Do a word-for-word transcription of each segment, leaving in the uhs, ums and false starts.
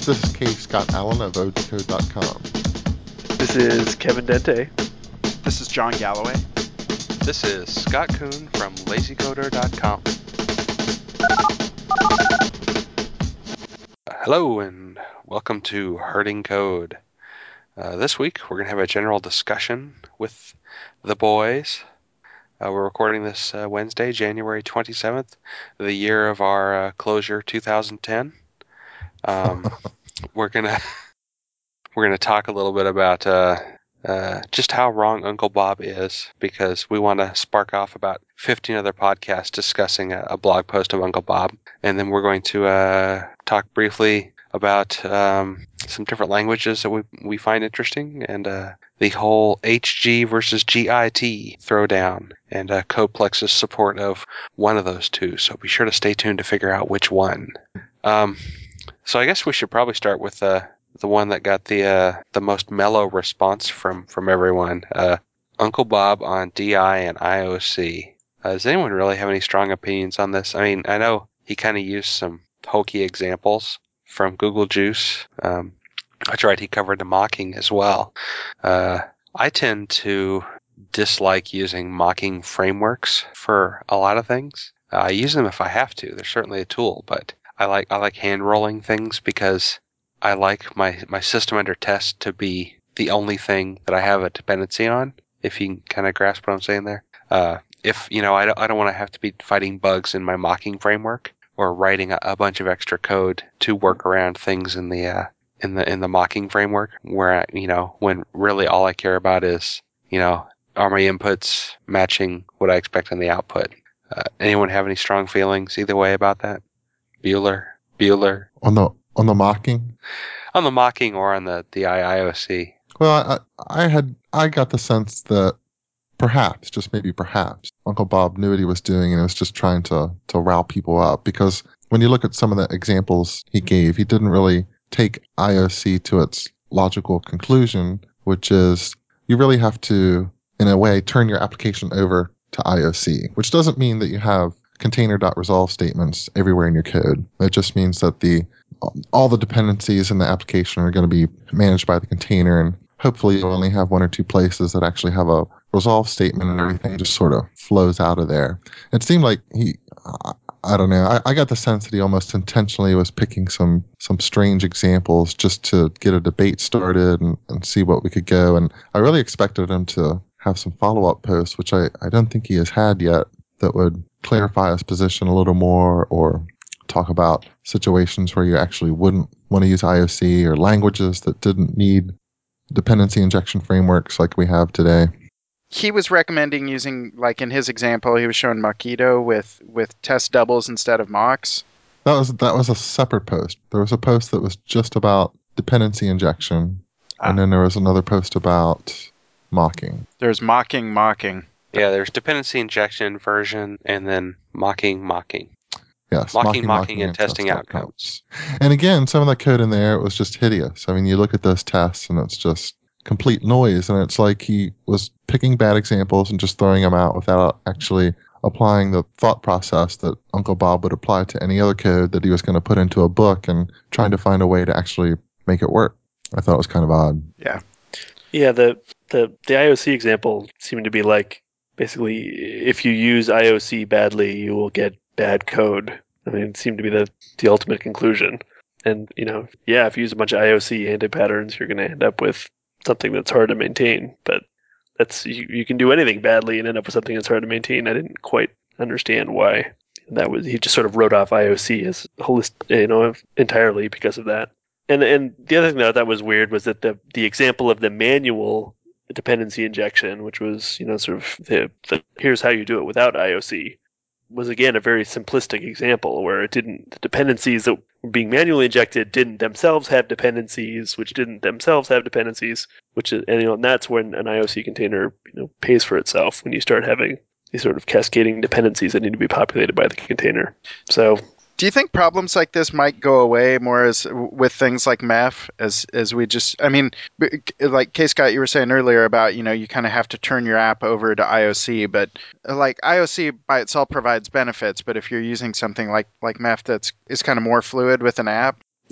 This is K. Scott Allen of O G Code dot com. This is Kevin Dente. This is John Galloway. This is Scott Kuhn from Lazy Coder dot com. Hello and welcome to Herding Code. Uh, this week we're going to have a general discussion with the boys. Uh, we're recording this uh, Wednesday, January twenty-seventh, the year of our uh, closure two thousand ten. Um, we're gonna we're gonna talk a little bit about uh, uh, just how wrong Uncle Bob is, because we want to spark off about fifteen other podcasts discussing a, a blog post of Uncle Bob, and then we're going to uh, talk briefly about um, some different languages that we we find interesting, and uh, the whole H G versus G I T throwdown, and uh, Codeplex's support of one of those two. So be sure to stay tuned to figure out which one. Um, so I guess we should probably start with uh, the one that got the uh, the most mellow response from from everyone. Uh, Uncle Bob on D I and I O C. Uh, does anyone really have any strong opinions on this? I mean, I know he kind of used some hokey examples from Google Juice. Um, that's right, he covered the mocking as well. Uh, I tend to dislike using mocking frameworks for a lot of things. Uh, I use them if I have to. They're certainly a tool, but I like I like hand rolling things because I like my, my system under test to be the only thing that I have a dependency on, if you can kind of grasp what I'm saying there. Uh, if, you know, I don't, I don't want to have to be fighting bugs in my mocking framework or writing a, a bunch of extra code to work around things in the, uh, in the, in the mocking framework where, I, you know, when really all I care about is, you know, are my inputs matching what I expect on the output? Uh, anyone have any strong feelings either way about that? Bueller? Bueller? On the on the mocking? On the mocking or on the, the I O C? Well, I, I had I got the sense that perhaps, just maybe perhaps, Uncle Bob knew what he was doing and was just trying to, to rile people up. Because when you look at some of the examples he gave, he didn't really take I O C to its logical conclusion, which is you really have to, in a way, turn your application over to I O C, which doesn't mean that you have container.resolve statements everywhere in your code. It just means that the all the dependencies in the application are going to be managed by the container, and hopefully you'll only have one or two places that actually have a resolve statement, and everything just sort of flows out of there. It seemed like he, I, I don't know, I, I got the sense that he almost intentionally was picking some some strange examples just to get a debate started and, and see what we could go. And I really expected him to have some follow-up posts, which I, I don't think he has had yet, that would clarify his position a little more, or talk about situations where you actually wouldn't want to use I O C, or languages that didn't need dependency injection frameworks like we have today. He was recommending using, like in his example, he was showing Mockito with, with test doubles instead of mocks. That was that was a separate post. There was a post that was just about dependency injection, ah. and then there was another post about mocking. There's mocking, mocking. Yeah, there's dependency injection version, and then mocking, mocking. Yes, mocking, mocking, mocking, mocking and and testing test outcomes. outcomes. And again, some of that code in there, it was just hideous. I mean, you look at those tests, and it's just complete noise, and it's like he was picking bad examples and just throwing them out without actually applying the thought process that Uncle Bob would apply to any other code that he was going to put into a book, and trying to find a way to actually make it work. I thought it was kind of odd. Yeah. Yeah, the, the, the I O C example seemed to be like, basically, if you use I O C badly, you will get bad code. I mean, it seemed to be the, the ultimate conclusion. And, you know, yeah, if you use a bunch of I O C anti-patterns, you're going to end up with something that's hard to maintain. But that's you, you can do anything badly and end up with something that's hard to maintain. I didn't quite understand why that was. He just sort of wrote off I O C as holistic, you know, entirely because of that. And and the other thing that I thought was weird was that the the example of the manual dependency injection, which was, you know, sort of the, the here's how you do it without I O C, was again a very simplistic example where it didn't the dependencies that were being manually injected didn't themselves have dependencies, which didn't themselves have dependencies, which is, and you know, and that's when an I O C container, you know, pays for itself, when you start having these sort of cascading dependencies that need to be populated by the container. So do you think problems like this might go away more as with things like M E F, as as we just, I mean, like K. Scott, you were saying earlier about, you know, you kind of have to turn your app over to I O C, but like I O C by itself provides benefits, but if you're using something like like M E F that's is kind of more fluid with an app. Yeah,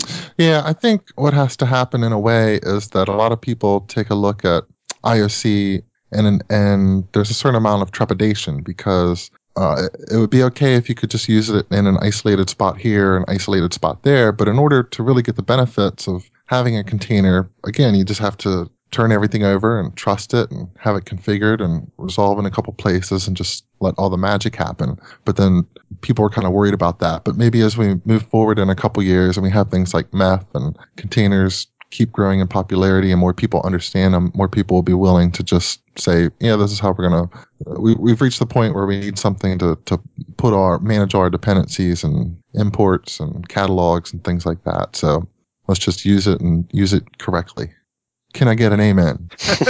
Yeah, I think what has to happen in a way is that a lot of people take a look at I O C and and there's a certain amount of trepidation because uh, it would be okay if you could just use it in an isolated spot here, an isolated spot there, but in order to really get the benefits of having a container, again, you just have to turn everything over and trust it and have it configured and resolve in a couple places and just let all the magic happen. But then people are kind of worried about that. But maybe as we move forward in a couple years and we have things like meth and containers keep growing in popularity and more people understand them, more people will be willing to just say, yeah, this is how we're going to, we, we've reached the point where we need something to, to put our, manage our dependencies and imports and catalogs and things like that. So let's just use it and use it correctly. Can I get an amen?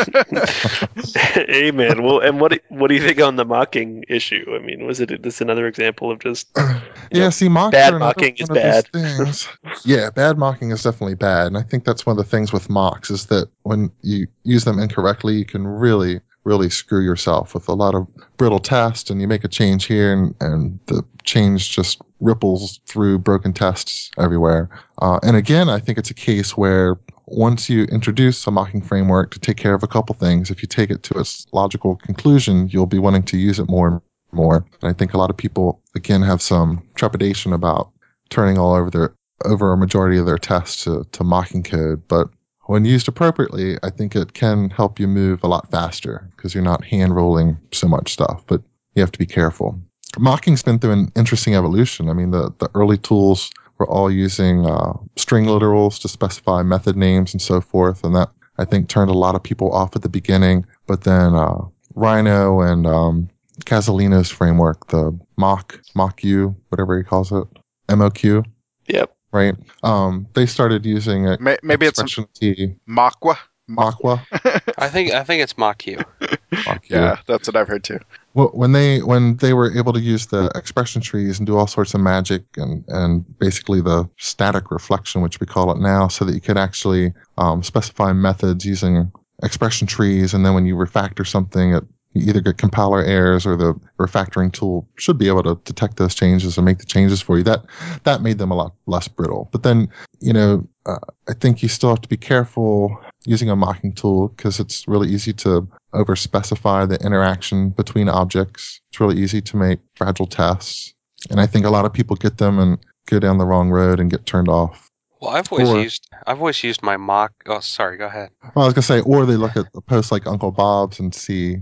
Amen. Well, and what what do you think on the mocking issue? I mean, was it this another example of just yeah? know, See, mocks bad are another mocking is one of bad. these things. Yeah, bad mocking is definitely bad, and I think that's one of the things with mocks is that when you use them incorrectly, you can really, really screw yourself with a lot of brittle tests, and you make a change here, and, and the change just ripples through broken tests everywhere. Uh, and again, I think it's a case where once you introduce a mocking framework to take care of a couple things, if you take it to its logical conclusion, you'll be wanting to use it more and more. And I think a lot of people, again, have some trepidation about turning all over their over a majority of their tests to, to mocking code. But when used appropriately, I think it can help you move a lot faster because you're not hand rolling so much stuff. But you have to be careful. Mocking's been through an interesting evolution. I mean, the, the early tools were all using uh, string literals to specify method names and so forth. And that, I think, turned a lot of people off at the beginning. But then uh, Rhino and um, Casalino's framework, the mock, mock U, whatever he calls it, M O Q. Yep. Right. Um, they started using it. Maybe it's expression T. Machua. Machua. I think I think it's mock you. Mock U. Yeah, that's what I've heard too. Well, when they when they were able to use the expression trees and do all sorts of magic and, and basically the static reflection, which we call it now, so that you could actually um, specify methods using expression trees, and then when you refactor something, it you either get compiler errors or the refactoring tool should be able to detect those changes and make the changes for you. That that made them a lot less brittle. But then, you know, uh, I think you still have to be careful using a mocking tool because it's really easy to over-specify the interaction between objects. It's really easy to make fragile tests. And I think a lot of people get them and go down the wrong road and get turned off. Well, I've always Or- used I've always used my mock. Oh, sorry. Go ahead. Well, I was going to say, or they look at a post like Uncle Bob's and see,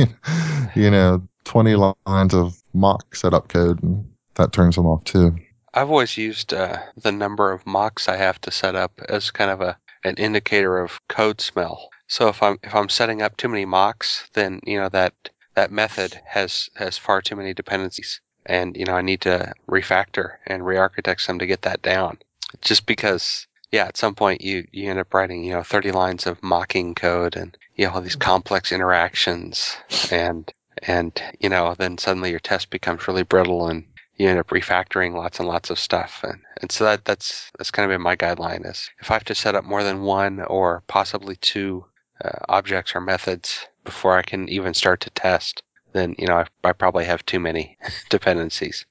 you know, twenty lines of mock setup code, and that turns them off too. I've always used uh, the number of mocks I have to set up as kind of a an indicator of code smell. So if I'm if I'm setting up too many mocks, then you know that that method has has far too many dependencies, and you know I need to refactor and re-architect them to get that down. Just because, yeah, at some point you you end up writing you know thirty lines of mocking code and you know all these complex interactions, and and you know then suddenly your test becomes really brittle and you end up refactoring lots and lots of stuff. And, and so that, that's, that's kind of been my guideline is if I have to set up more than one or possibly two uh, objects or methods before I can even start to test, then, you know, I, I probably have too many dependencies.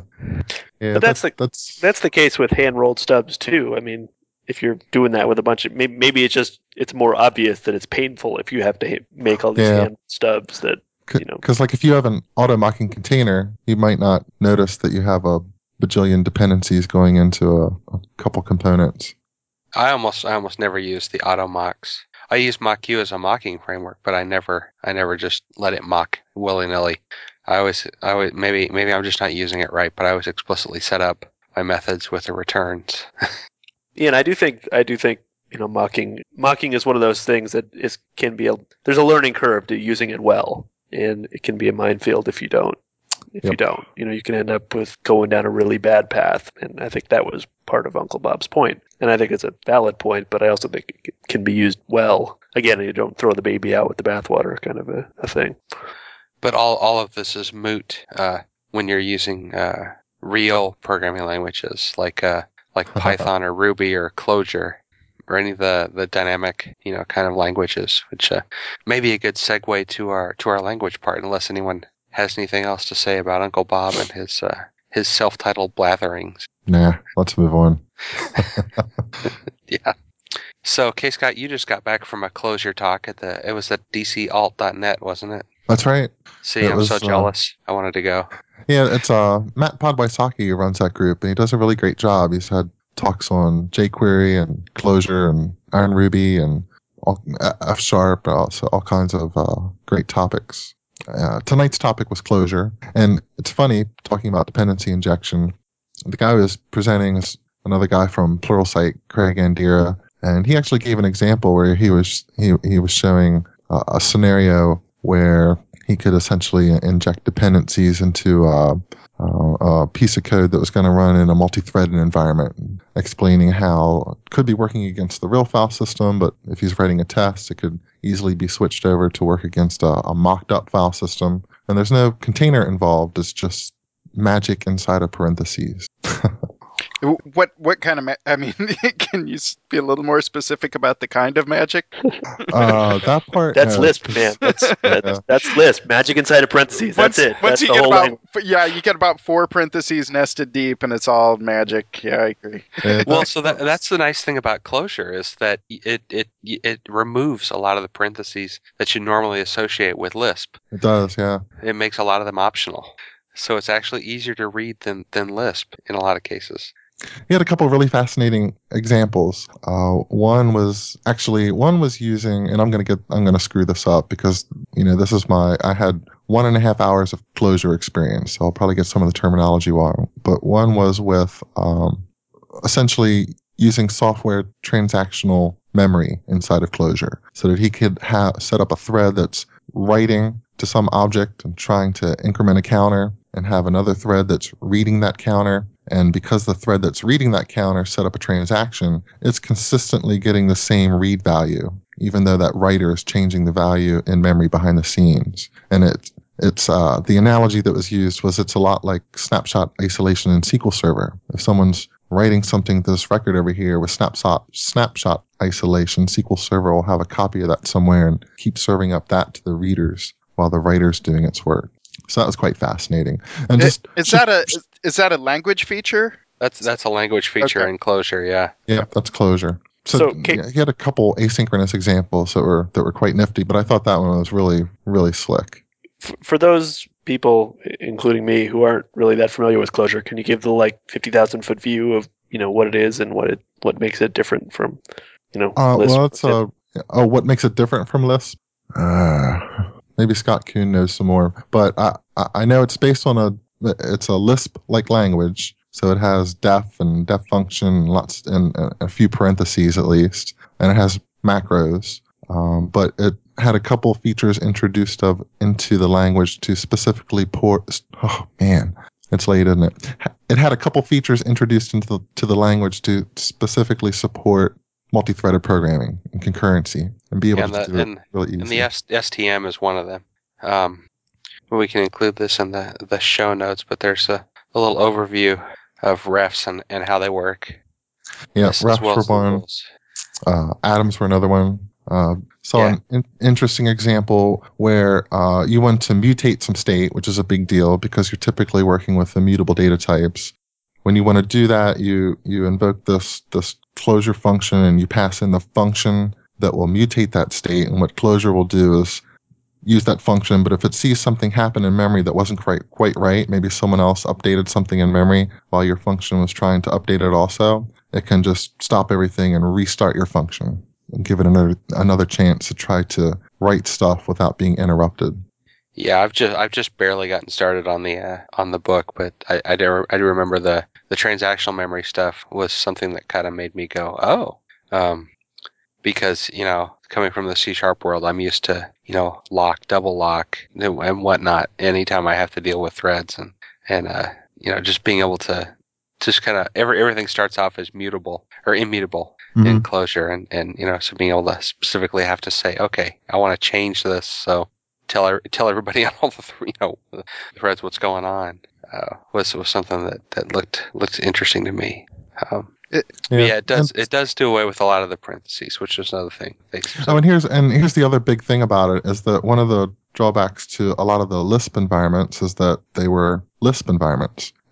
Yeah, But that's the that's that's the case with hand rolled stubs too. I mean, if you're doing that with a bunch of maybe, maybe it's just it's more obvious that it's painful if you have to make all these Yeah. hand stubs that you know. Because, like, if you have an auto mocking container, you might not notice that you have a bajillion dependencies going into a, a couple components. I almost I almost never use the auto mocks. I use MockQ as a mocking framework, but I never I never just let it mock willy nilly. I always I always maybe maybe I'm just not using it right, but I always explicitly set up my methods with the returns. Yeah, and I do think I do think you know mocking mocking is one of those things that is can be a there's a learning curve to using it well, and it can be a minefield if you don't. If Yep. you don't, you know, you can end up with going down a really bad path, and I think that was part of Uncle Bob's point, and I think it's a valid point. But I also think it can be used well. Again, you don't throw the baby out with the bathwater, kind of a, a thing. But all all of this is moot uh, when you're using uh, real programming languages like uh, like Python or Ruby or Clojure or any of the, the dynamic you know kind of languages, which uh, may be a good segue to our to our language part, unless anyone has anything else to say about Uncle Bob and his uh, his self-titled blatherings. Nah, let's move on. Yeah. So, K. Scott, you just got back from a Clojure talk at the, it was at d c alt dot net, wasn't it? That's right. See, It I'm was, so uh, jealous. I wanted to go. Yeah, it's uh, Matt Podwysocki who runs that group, and he does a really great job. He's had talks on jQuery and Clojure and Iron Ruby and all, F Sharp, also all kinds of uh, great topics. Uh, tonight's topic was Clojure, and it's funny talking about dependency injection. The guy who was presenting is another guy from Pluralsight, Craig Andira, and he actually gave an example where he was he he was showing uh, a scenario where he could essentially inject dependencies into uh, uh, a piece of code that was going to run in a multi-threaded environment, explaining how it could be working against the real file system, but if he's writing a test, it could easily be switched over to work against a, a mocked-up file system. And there's no container involved. It's just magic inside of parentheses. What what kind of ma- I mean, can you s- be a little more specific about the kind of magic? Uh, that part. That's no, Lisp, 'cause- man. That's Yeah. that's, that's Lisp. Magic inside of parentheses. That's once, it. Once That's you the get whole about language. f- yeah, you get about four parentheses nested deep, and it's all magic. Yeah, I agree. Yeah, Well, that- so that that's the nice thing about Clojure is that it it it removes a lot of the parentheses that you normally associate with Lisp. it does, yeah. It makes a lot of them optional. So it's actually easier to read than, than Lisp in a lot of cases. He had a couple of really fascinating examples. Uh, one was actually one was using, and I'm gonna get I'm gonna screw this up because you know this is my I had one and a half hours of Clojure experience, so I'll probably get some of the terminology wrong. But one was with um, essentially using software transactional memory inside of Clojure, so that he could have set up a thread that's writing to some object and trying to increment a counter, and have another thread that's reading that counter. And because the thread that's reading that counter set up a transaction, it's consistently getting the same read value, even though that writer is changing the value in memory behind the scenes. And it it's uh, the analogy that was used was it's a lot like snapshot isolation in S Q L Server. If someone's writing something to this record over here with snapshot snapshot isolation, S Q L Server will have a copy of that somewhere and keep serving up that to the readers while the writer's doing its work. So that was quite fascinating. And just is just, that a is, is that a language feature? That's that's a language feature Okay. in Clojure, yeah. yeah, that's Clojure. So, So, Kate- yeah, he had a couple asynchronous examples that were that were quite nifty, but I thought that one was really really slick. F- For those people, including me, who aren't really that familiar with Clojure, can you give the like fifty thousand foot view of you know what it is and what it what makes it different from you know Uh, Lisp? well, it's uh, oh, what makes it different from Lisp? Uh, maybe Scott Kuhn knows some more, but I I I know it's based on a it's a Lisp-like language, so it has def and def function, and lots and uh, a few parentheses at least, and it has macros. Um, but it had a couple features introduced of into the language to specifically port. Oh man, it's late, isn't it? It had a couple features introduced into the to the language to specifically support multi-threaded programming and concurrency, and be able And to the- do and- it really easy. And the S- STM is one of them. Um, we can include this in the, the show notes, but there's a, a little overview of refs and, and how they work. yeah, as, as refs well were as the one. rules. Uh, Atoms were another one. Uh, saw Yeah. an in- interesting example where uh, you want to mutate some state, which is a big deal because you're typically working with immutable data types. When you want to do that, you you invoke this this Clojure function and you pass in the function that will mutate that state. And what Clojure will do is use that function, but if it sees something happen in memory that wasn't quite quite right, maybe someone else updated something in memory while your function was trying to update it also, it can just stop everything and restart your function and give it another another chance to try to write stuff without being interrupted. Yeah, I've just I've just barely gotten started on the uh, on the book, but I I do, I do remember the the transactional memory stuff was something that kind of made me go, oh, um, because you know coming from the C sharp world, I'm used to you know lock, double lock, and whatnot. Anytime I have to deal with threads and and uh, you know just being able to just kind of every everything starts off as mutable or immutable in Clojure, and and you know so being able to specifically have to say, okay, I want to change this, so tell tell everybody on all the th- you know the threads what's going on uh, was was something that, that looked looked interesting to me. Um, It, yeah. yeah, it does and- it does do away with a lot of the parentheses, which is another thing. Thanks. Oh, and here's and here's the other big thing about it is that one of the drawbacks to a lot of the Lisp environments is that they were Lisp environments.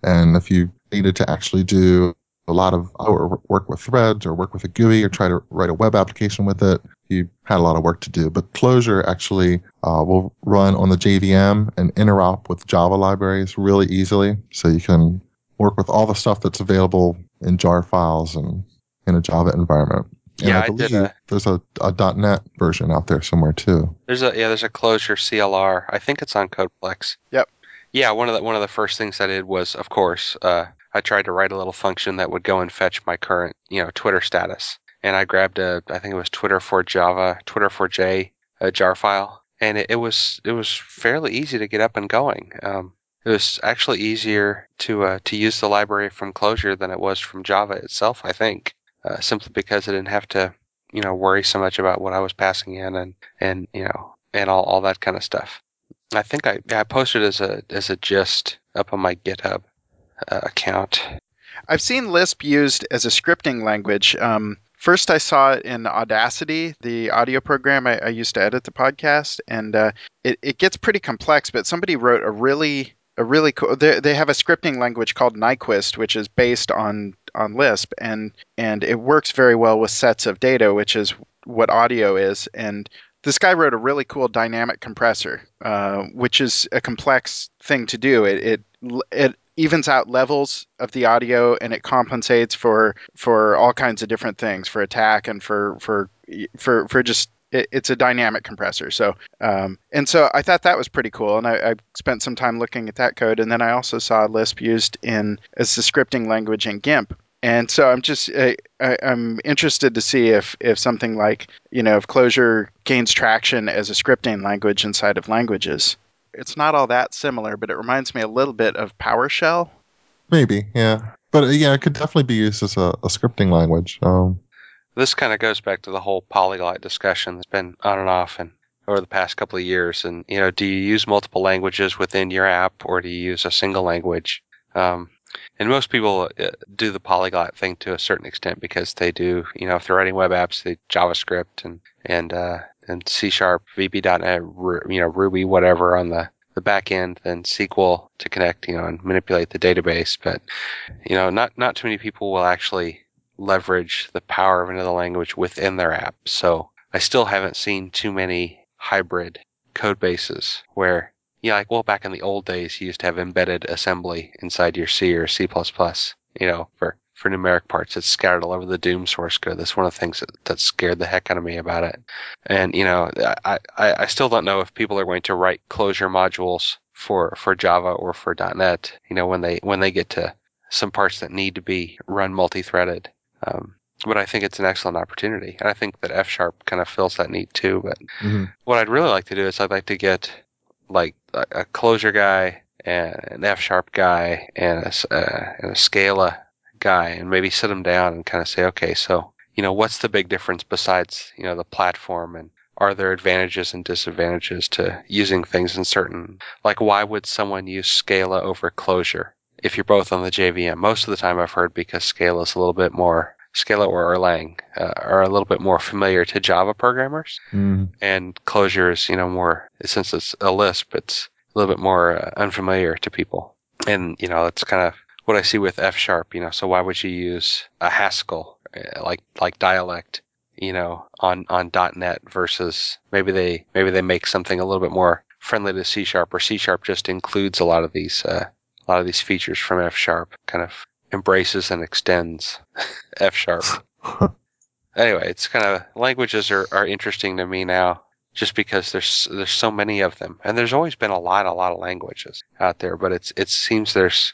And if you needed to actually do a lot of or work with threads or work with a G U I or try to write a web application with it, you had a lot of work to do. But Clojure actually uh, will run on the J V M and interop with Java libraries really easily. So you can work with all the stuff that's available in jar files and in a Java environment. And Yeah, I I did believe a- there's a, a .NET version out there somewhere too. There's a yeah, there's a Clojure C L R. I think it's on Codeplex. Yep. Yeah, one of the one of the first things I did was, of course, uh, I tried to write a little function that would go and fetch my current, you know, Twitter status. And I grabbed a, I think it was Twitter for Java, Twitter for J, a jar file, and it, it was it was fairly easy to get up and going. Um, it was actually easier to uh, to use the library from Clojure than it was from Java itself, I think, uh, simply because I didn't have to, you know, worry so much about what I was passing in and and you know and all, all that kind of stuff. I think I I posted as a as a gist up on my GitHub uh, account. I've seen Lisp used as a scripting language. Um, first, I saw it in Audacity, the audio program I, I used to edit the podcast, and uh, it, it gets pretty complex. But somebody wrote a really a really cool. They, they have a scripting language called Nyquist, which is based on on Lisp, and and it works very well with sets of data, which is what audio is. And this guy wrote a really cool dynamic compressor, uh, which is a complex thing to do. It it it evens out levels of the audio and it compensates for for all kinds of different things, for attack and for for for for just it, it's a dynamic compressor. So um, and so I thought that was pretty cool, and I, I spent some time looking at that code, and then I also saw Lisp used in as the scripting language in GIMP. And so I'm just I, I, I'm interested to see if if something like, you know, if Clojure gains traction as a scripting language inside of languages. It's not all that similar, but it reminds me a little bit of PowerShell. Maybe, yeah. But uh, yeah, it could definitely be used as a, a scripting language. Um, This kind of goes back to the whole polyglot discussion that's been on and off and over the past couple of years. And you know, do you use multiple languages within your app, or do you use a single language? Um, and most people uh, do the polyglot thing to a certain extent because they do, you know, if they're writing web apps, they JavaScript and and uh, and C Sharp, V B dot net, you know, Ruby, whatever on the the back end, then S Q L to connect, you know, and manipulate the database. But you know, not not too many people will actually leverage the power of another language within their app. So I still haven't seen too many hybrid code bases where, yeah, like, well, back in the old days, you used to have embedded assembly inside your C or C plus plus, you know, for, for numeric parts. It's scattered all over the Doom source code. That's one of the things that, that scared the heck out of me about it. And, you know, I, I, I still don't know if people are going to write Clojure modules for, for Java or for .NET, you know, when they, when they get to some parts that need to be run multi-threaded. Um, but I think it's an excellent opportunity. And I think that F Sharp kind of fills that need too. But mm-hmm. what I'd really like to do is I'd like to get like a, a Clojure guy and an F Sharp guy and a, uh, and a Scala guy, and maybe sit them down and kind of say, okay, so, you know, what's the big difference besides, you know, the platform, and are there advantages and disadvantages to using things in certain, like, why would someone use Scala over Clojure if you're both on the J V M? Most of the time I've heard because Scala is a little bit more, Scala or Erlang uh, are a little bit more familiar to Java programmers, mm. and Clojure is, you know, more, since it's a Lisp, it's a little bit more uh, unfamiliar to people. And, you know, it's kind of what I see with F Sharp, you know, so why would you use a Haskell, uh, like, like dialect, you know, on, on .NET versus maybe they, maybe they make something a little bit more friendly to C Sharp, or C Sharp just includes a lot of these, uh, a lot of these features from F Sharp, kind of embraces and extends F Sharp. Anyway, it's kind of, languages are, are interesting to me now, just because there's there's so many of them, and there's always been a lot a lot of languages out there. But it's it seems there's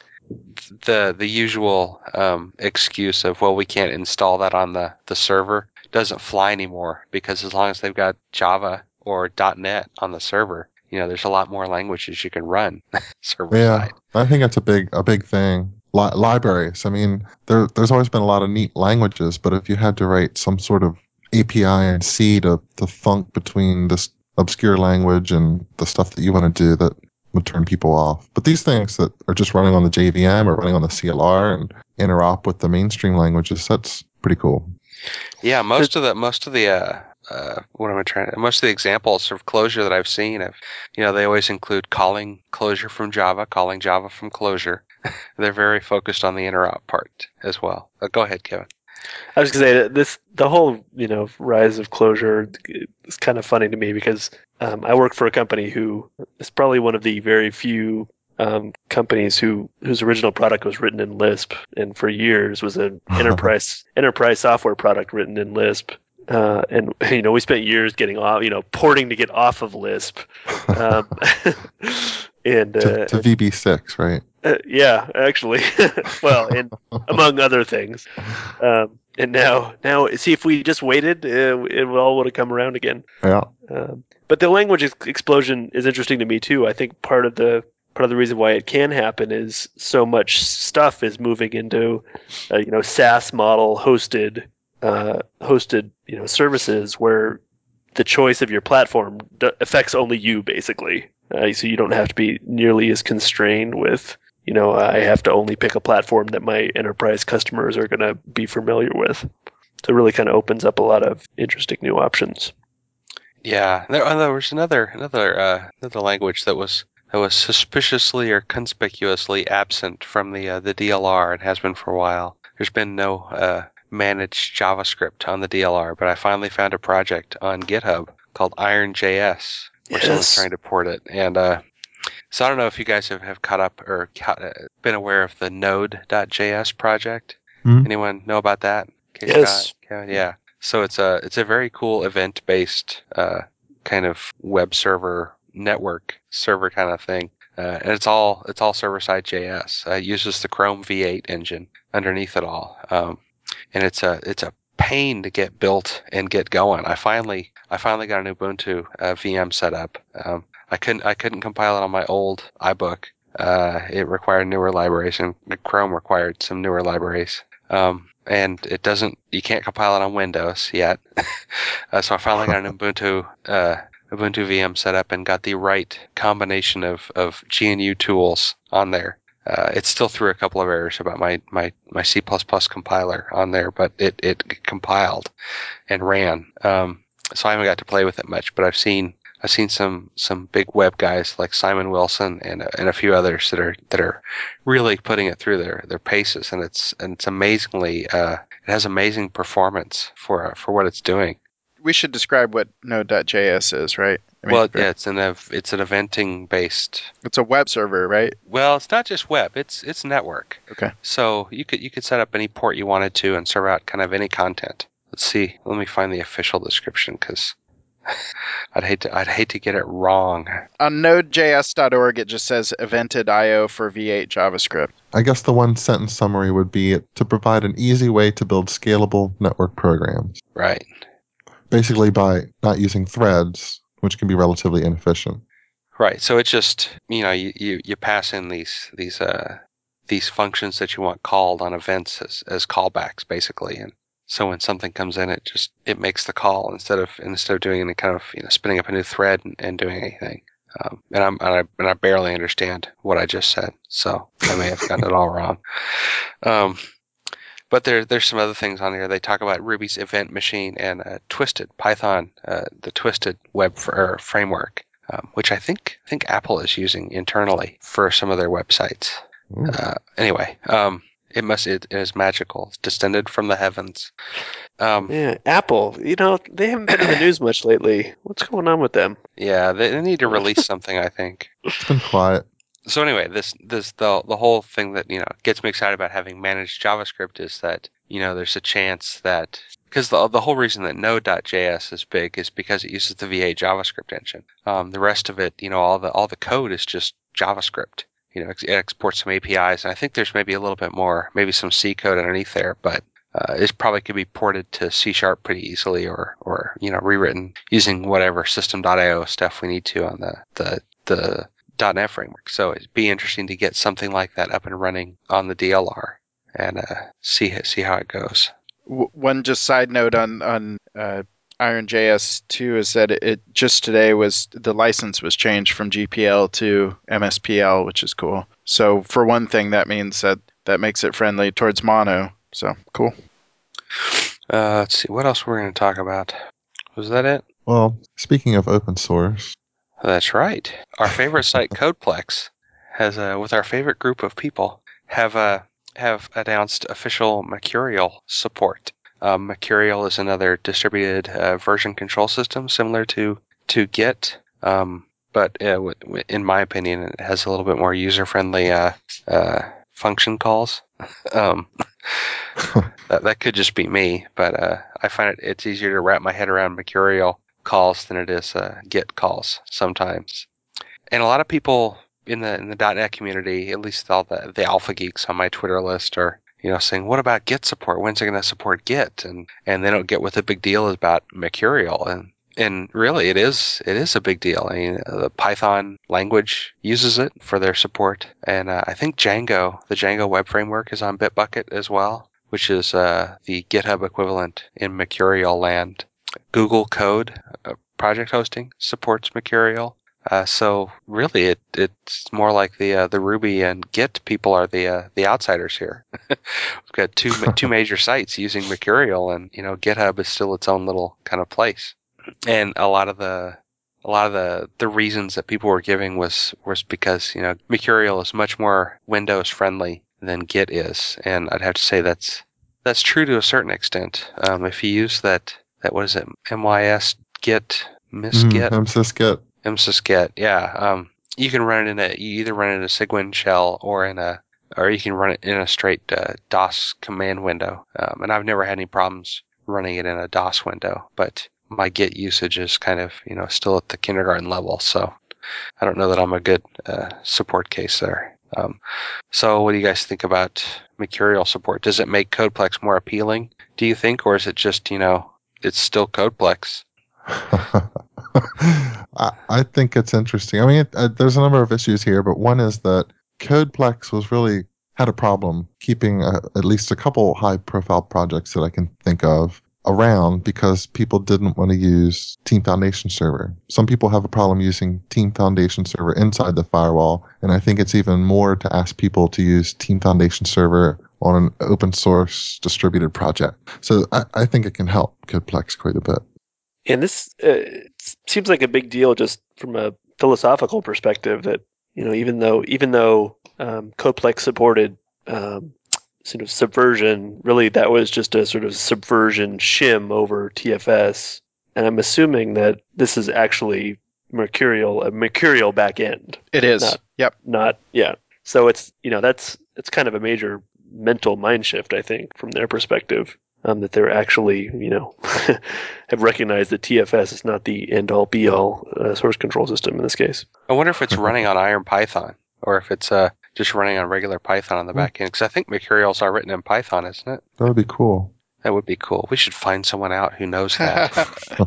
the the usual um, excuse of, well, we can't install that on the the server, doesn't fly anymore, because as long as they've got Java or .NET on the server, you know, there's a lot more languages you can run server Yeah, side. I think that's a big a big thing. Li- libraries. I mean, there there's always been a lot of neat languages, but if you had to write some sort of A P I in C to to thunk between this obscure language and the stuff that you want to do, that would turn people off. But these things that are just running on the J V M or running on the C L R and interop with the mainstream languages, that's pretty cool. Yeah, most of the most of the uh, uh, what am I trying to? Most of the examples of Clojure that I've seen, have, you know, they always include calling Clojure from Java, calling Java from Clojure. They're very focused on the interop part as well. Uh, go ahead, Kevin. I was going to say that this the whole you know rise of Clojure is kind of funny to me because um, I work for a company who is probably one of the very few um, companies who whose original product was written in Lisp, and for years was an enterprise enterprise software product written in Lisp. Uh, and you know we spent years getting off, you know, porting to get off of Lisp, um, and, uh, to, to and V B six, right? uh, yeah, actually, well, and among other things. Um, and now, now, see, if we just waited, uh, it all would have come around again. Yeah. Um, but the language ex- explosion is interesting to me too. I think part of the part of the reason why it can happen is so much stuff is moving into, uh, you know, SaaS model hosted, uh, hosted, you know, services where the choice of your platform d- affects only you, basically. Uh, so you don't have to be nearly as constrained with, you know, I have to only pick a platform that my enterprise customers are going to be familiar with. So it really kind of opens up a lot of interesting new options. Yeah, there, oh, there was another another uh, another language that was that was suspiciously or conspicuously absent from the uh, the D L R and has been for a while. There's been no uh, managed JavaScript on the D L R, but I finally found a project on GitHub called IronJS where Yes. someone's trying to port it. And uh, so I don't know if you guys have, have caught up or ca- uh, been aware of the Node.js project. Hmm? Anyone know about that? K. Yes. Scott, Kevin? Yeah. So it's a it's a very cool event-based uh, kind of web server network server kind of thing, uh, and it's all it's all server-side J S. Uh, it uses the Chrome V eight engine underneath it all, um, and it's a it's a pain to get built and get going. I finally I finally got an Ubuntu uh, V M set up. Um, I couldn't I couldn't compile it on my old iBook. Uh, it required newer libraries, and Chrome required some newer libraries. Um, and it doesn't, you can't compile it on Windows yet. uh, so I finally got an Ubuntu, uh, Ubuntu V M set up and got the right combination of, of G N U tools on there. Uh, it still threw a couple of errors about my, my, my C plus plus compiler on there, but it, it compiled and ran. Um, so I haven't got to play with it much, but I've seen, I've seen some, some big web guys like Simon Wilson and and a few others that are that are really putting it through their, their paces, and it's and it's amazingly uh, it has amazing performance for for what it's doing. We should describe what Node.js is, right? I mean, Well, yeah, it's an ev- it's an eventing based. it's a web server, right? Well, it's not just web; it's it's network. Okay. So you could you could set up any port you wanted to and serve out kind of any content. Let's see. Let me find the official description because I'd hate to I'd hate to get it wrong. On node J S dot org, it just says evented I O for V eight JavaScript. I guess the one sentence summary would be to provide an easy way to build scalable network programs. Right. Basically by not using threads, which can be relatively inefficient. Right. So it's just, you know, you, you, you pass in these these uh these functions that you want called on events as, as callbacks basically, and so when something comes in, it just it makes the call instead of instead of doing any kind of you know spinning up a new thread and, and doing anything. Um, and I'm and I, and I barely understand what I just said, so I may have gotten it all wrong. Um, but there there's some other things on here. They talk about Ruby's event machine and uh, Twisted Python, uh, the Twisted web for, or framework, um, which I think I think Apple is using internally for some of their websites. Uh, anyway, um, it must it is magical. It's descended from the heavens. Um, Yeah, Apple. You know, they haven't been in the news much lately. What's going on with them? yeah, they, they need to release something, I think. It's been quiet. So anyway, this this the the whole thing that you know gets me excited about having managed JavaScript is that you know there's a chance that because the the whole reason that Node.js is big is because it uses the V eight JavaScript engine. Um, the rest of it, you know, all the all the code is just JavaScript. You know, it exports some A P Is, and I think there's maybe a little bit more, maybe some C code underneath there, but uh, it probably could be ported to C Sharp pretty easily, or or you know rewritten using whatever system dot I O stuff we need to on the the the .NET framework. So it'd be interesting to get something like that up and running on the D L R and uh, see see how it goes. W- one just side note on on uh, IronJS two is that it, it just today was the license was changed from G P L to M S P L, which is cool. So for one thing, that means that that makes it friendly towards mono. So cool. Uh, let's see what else we're going to talk about. Was that it? Well, speaking of open source, That's right. Our favorite site, Codeplex, has uh, with our favorite group of people, have uh, have announced official Mercurial support. Um, Mercurial is another distributed uh, version control system similar to to Git, um, but uh, w- w- in my opinion, it has a little bit more user-friendly uh, uh, function calls. um, that, that could just be me, but uh, I find it it's easier to wrap my head around Mercurial calls than it is uh, Git calls sometimes. And a lot of people in the in the .NET community, at least all the the alpha geeks on my Twitter list, are you know saying, "What about Git support? When's it going to support Git?" And and they don't get what the big deal is about Mercurial. And and really, it is it is a big deal. I mean, the Python language uses it for their support, and uh, I think Django, the Django web framework, is on Bitbucket as well, which is uh, the GitHub equivalent in Mercurial land. Google Code uh, project hosting supports Mercurial. Uh, so really, it it's more like the uh, the Ruby and Git people are the uh, the outsiders here. We've got two two major sites using Mercurial, and you know GitHub is still its own little kind of place. And a lot of the a lot of the, the reasons that people were giving was was because you know Mercurial is much more Windows friendly than Git is, and I'd have to say that's that's true to a certain extent. Um, if you use that that what is it M Y S Git misgit. Mm, msysgit. msysgit, yeah. Um, you can run it in a, you either run it in a Cygwin shell or in a, or you can run it in a straight uh, DOS command window. Um, and I've never had any problems running it in a DOS window, but my Git usage is kind of, you know, still at the kindergarten level. So I don't know that I'm a good uh, support case there. Um, so what do you guys think about Mercurial support? Does it make CodePlex more appealing, do you think, or is it just, you know, it's still CodePlex? I, I think it's interesting. I mean, it, uh, there's a number of issues here, but one is that CodePlex was really had a problem keeping uh, at least a couple high-profile projects that I can think of around because people didn't want to use Team Foundation Server. Some people have a problem using Team Foundation Server inside the firewall, and I think it's even more to ask people to use Team Foundation Server on an open source distributed project. So I, I think it can help CodePlex quite a bit. And this uh, seems like a big deal just from a philosophical perspective that, you know, even though even though um, CodePlex supported um, sort of subversion, really that was just a sort of subversion shim over T F S. And I'm assuming that this is actually Mercurial, a Mercurial backend. It is. Not, yep. Not, yeah. So it's, you know, that's, it's kind of a major mental mind shift, I think, from their perspective. Um, that they're actually, you know, have recognized that T F S is not the end-all, be-all uh, source control system in this case. I wonder if it's running on IronPython or if it's uh, just running on regular Python on the back end. Because I think Mercurials are written in Python, isn't it? That would be cool. That would be cool. We should find someone out who knows that.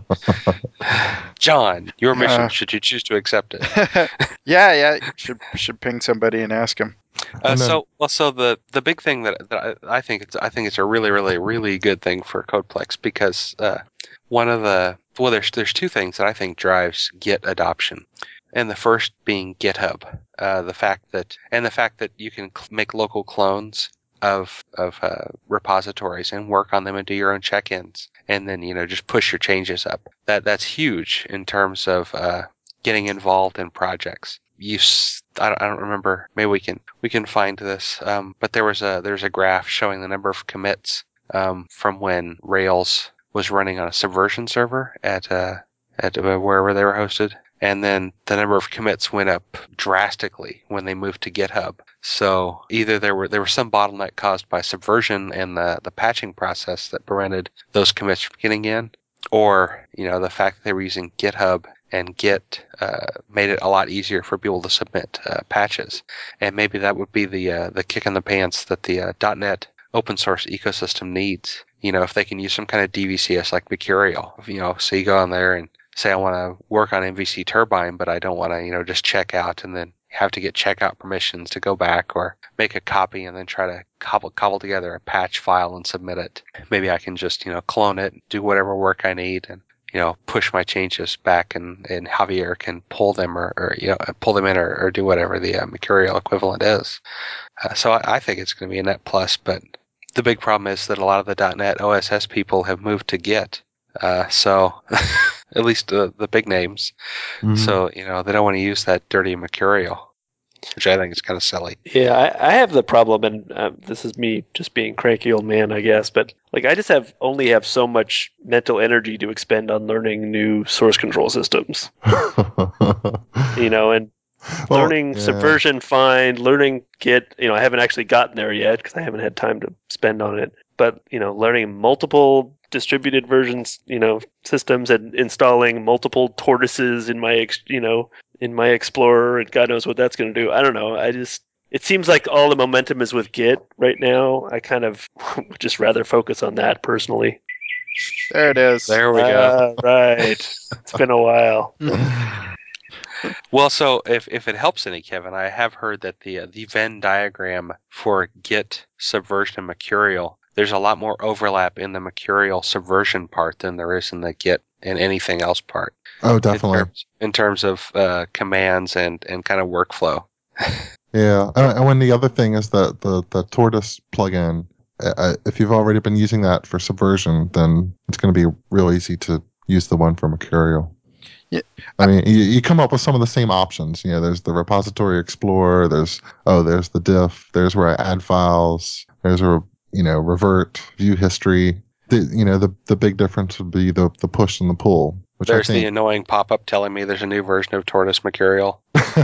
John, your mission, uh, should you choose to accept it. yeah, yeah. Should should ping somebody and ask him. Uh, so, well, so the, the big thing that, that I, I think it's I think it's a really really really good thing for CodePlex because uh, one of the well there's there's two things that I think drives Git adoption, and the first being GitHub, uh, the fact that and the fact that you can cl- make local clones of of uh, repositories and work on them and do your own check-ins, and then you know just push your changes up. That that's huge in terms of uh, getting involved in projects. You, I don't, I don't remember. Maybe we can we can find this. Um, but there was a there's a graph showing the number of commits um, from when Rails was running on a Subversion server at uh, at uh, wherever they were hosted, and then the number of commits went up drastically when they moved to GitHub. So either there were there was some bottleneck caused by Subversion and the the patching process that prevented those commits from getting in, or you know the fact that they were using GitHub and Git uh, made it a lot easier for people to submit uh, patches, and maybe that would be the uh, the kick in the pants that the uh, .NET open source ecosystem needs. You know, if they can use some kind of D V C S like Mercurial, you know, so you go on there and say I want to work on M V C Turbine, but I don't want to, you know, just check out and then have to get checkout permissions to go back or make a copy and then try to cobble cobble together a patch file and submit it. Maybe I can just, you know, clone it, do whatever work I need, and you know, push my changes back, and, and Javier can pull them or, or you know, pull them in or, or do whatever the uh, Mercurial equivalent is. Uh, so I, I think it's going to be a net plus, but the big problem is that a lot of the .NET O S S people have moved to Git. Uh, so at least uh, the big names. Mm-hmm. So, you know, they don't want to use that dirty Mercurial. which I think is kind of silly. Yeah, I, I have the problem, and uh, this is me just being cranky old man, I guess. But like, I just have only have so much mental energy to expend on learning new source control systems. You know, and Well, learning yeah. Subversion, fine. Learning Git, you know, I haven't actually gotten there yet because I haven't had time to spend on it. But you know, learning multiple distributed versions, you know, systems and installing multiple tortoises in my, ex- you know, in my Explorer, and God knows what that's going to do. I don't know. I just it seems like all the momentum is with Git right now. I kind of would just rather focus on that personally. There it is. There we go. Ah, right. It's been a while. Well, so if, if it helps any, Kevin, I have heard that the uh, the Venn diagram for Git, Subversion, and Mercurial, there's a lot more overlap in the Mercurial Subversion part than there is in the Git and anything else part. Oh, definitely. In terms, in terms of uh, commands and, and kind of workflow. Yeah, uh, and when the other thing is that the the Tortoise plugin, uh, if you've already been using that for Subversion, then it's going to be real easy to use the one for Mercurial. Yeah. I mean, you, you come up with some of the same options. You know, there's the repository explorer. There's oh, there's the diff. There's where I add files. There's a you know revert, view history. The, you know, the the big difference would be the the push and the pull, which There's I the think. annoying pop-up telling me there's a new version of Tortoise Mercurial.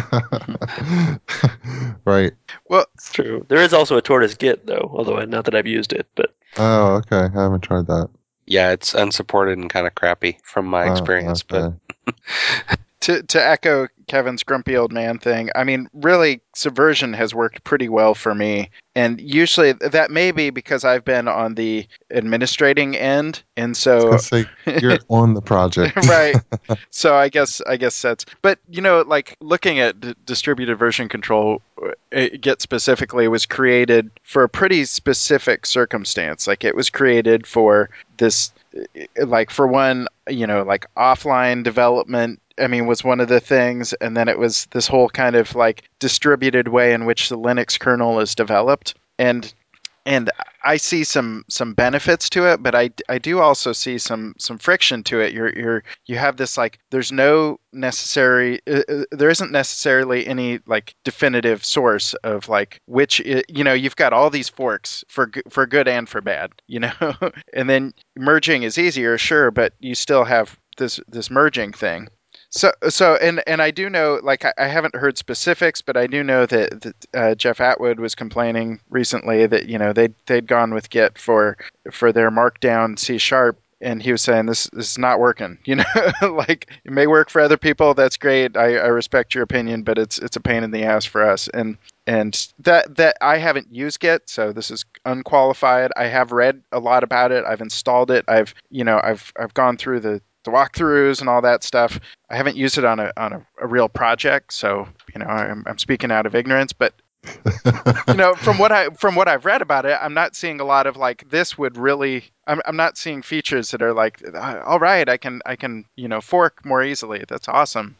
Right. Well, It's true. There is also a Tortoise Git, though, although I- not that I've used it. But Oh, okay. I haven't tried that. Yeah, it's unsupported and kind of crappy from my Oh, experience, okay. but to to echo Kevin's grumpy old man thing, I mean, really, Subversion has worked pretty well for me. And usually that may be because I've been on the administrating end. And I was so, gonna say you're on the project. right. So I guess, I guess that's, but you know, like looking at d- distributed version control, it, Git specifically was created for a pretty specific circumstance. Like it was created for this, like for one, you know, like offline development, I mean, was one of the things. And then it was this whole kind of like distributed way in which the Linux kernel is developed. And and I see some some benefits to it, but I, I do also see some some friction to it. You're you're you have this like there's no necessary uh, uh, there isn't necessarily any like definitive source of like which I, you know you've got all these forks for g- for good and for bad, you know, and then merging is easier, sure, but you still have this this merging thing. So, so, and and I do know, like, I, I haven't heard specifics, but I do know that, that uh, Jeff Atwood was complaining recently that you know they they'd gone with Git for for their Markdown C sharp, and he was saying this, this is not working. You know, like it may work for other people. That's great. I, I respect your opinion, but it's it's a pain in the ass for us. And and that that I haven't used Git, so this is unqualified. I have read a lot about it. I've installed it. I've you know I've I've gone through the the walkthroughs and all that stuff. I haven't used it on a on a, a real project, so you know I'm, I'm speaking out of ignorance. But you know, from what I from what I've read about it, I'm not seeing a lot of like this would really. I'm I'm not seeing features that are like, all right, I can I can you know fork more easily. That's awesome.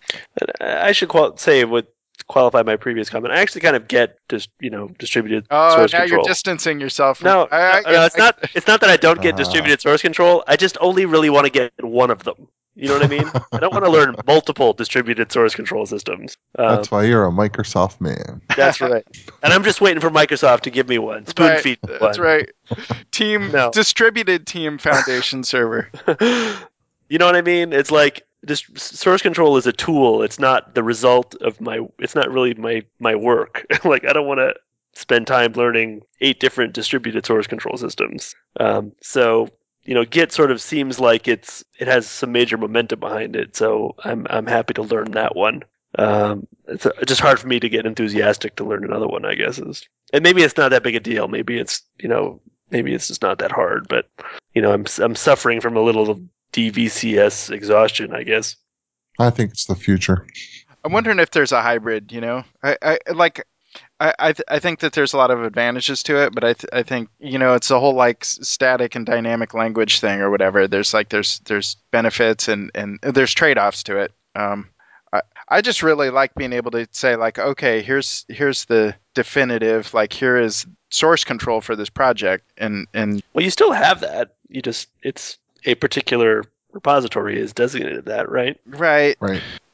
I should qual- say with qualify my previous comment. I actually kind of get dis- you know distributed Oh, source now control. you're distancing yourself from. No, I, I, no, no, it's I, not. It's not that I don't get Uh. distributed source control. I just only really want to get one of them. You know what I mean? I don't want to learn multiple distributed source control systems. Um, That's why you're a Microsoft man. that's right. And I'm just waiting for Microsoft to give me one. Spoon right, feed me that's one. right. Team No. distributed team foundation server. You know what I mean? It's like just source control is a tool. It's not the result of my. It's not really my my work. Like I don't want to spend time learning eight different distributed source control systems. Um, so you know, Git sort of seems like it's it has some major momentum behind it. So I'm I'm happy to learn that one. Um, it's uh, just hard for me to get enthusiastic to learn another one, I guess. Is and maybe it's not that big a deal. Maybe it's you know maybe it's just not that hard. But you know, I'm I'm suffering from a little D V C S exhaustion, I guess. I think it's the future. I'm wondering if there's a hybrid. You know, I, I like. I I, th- I think that there's a lot of advantages to it, but I th- I think you know it's a whole like s- static and dynamic language thing or whatever. There's like there's there's benefits and and there's trade offs to it. Um, I I just really like being able to say like, okay, here's here's the definitive like here is source control for this project, and and Well, you still have that. You just it's a particular repository is designated that, right? right. Right.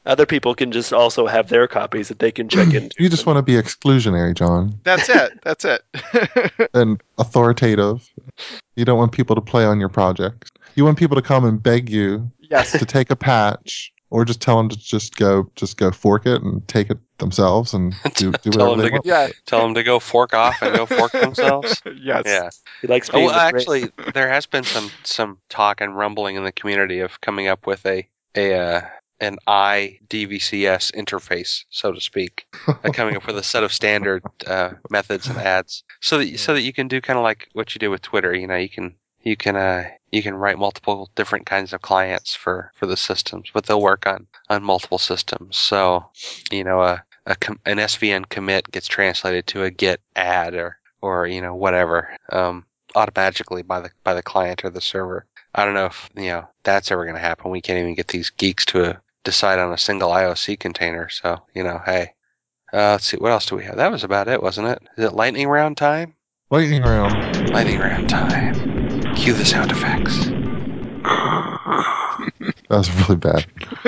Other people can just also have their copies that they can check into. You just want to be exclusionary, John, That's it. That's it. and authoritative. You don't want people to play on your projects. You want people to come and beg you Yes. to take a patch, or just tell them to just go, just go fork it and take it themselves and do, do Tell whatever them they to want. go- Yeah. Tell them to go fork off and go fork themselves. Yes. Yeah. He likes Oh, being well, the great- actually, there has been some some talk and rumbling in the community of coming up with a a uh, an I D V C S interface, so to speak, uh, coming up with a set of standard uh, methods and ads, so that so that you can do kind of like what you do with Twitter. You know, you can you can uh, you can write multiple different kinds of clients for, for the systems, but they'll work on, on multiple systems. So, you know, a, a com- an S V N commit gets translated to a Git add or or you know whatever. Um, automatically by the by the client or the server. I don't know if you know that's ever going to happen. We can't even get these geeks to uh, decide on a single I O C container. So you know, hey, uh, let's see, what else do we have? That was about it, wasn't it? Is it lightning round time? Lightning round. Lightning round time. Cue the sound effects. That was really bad.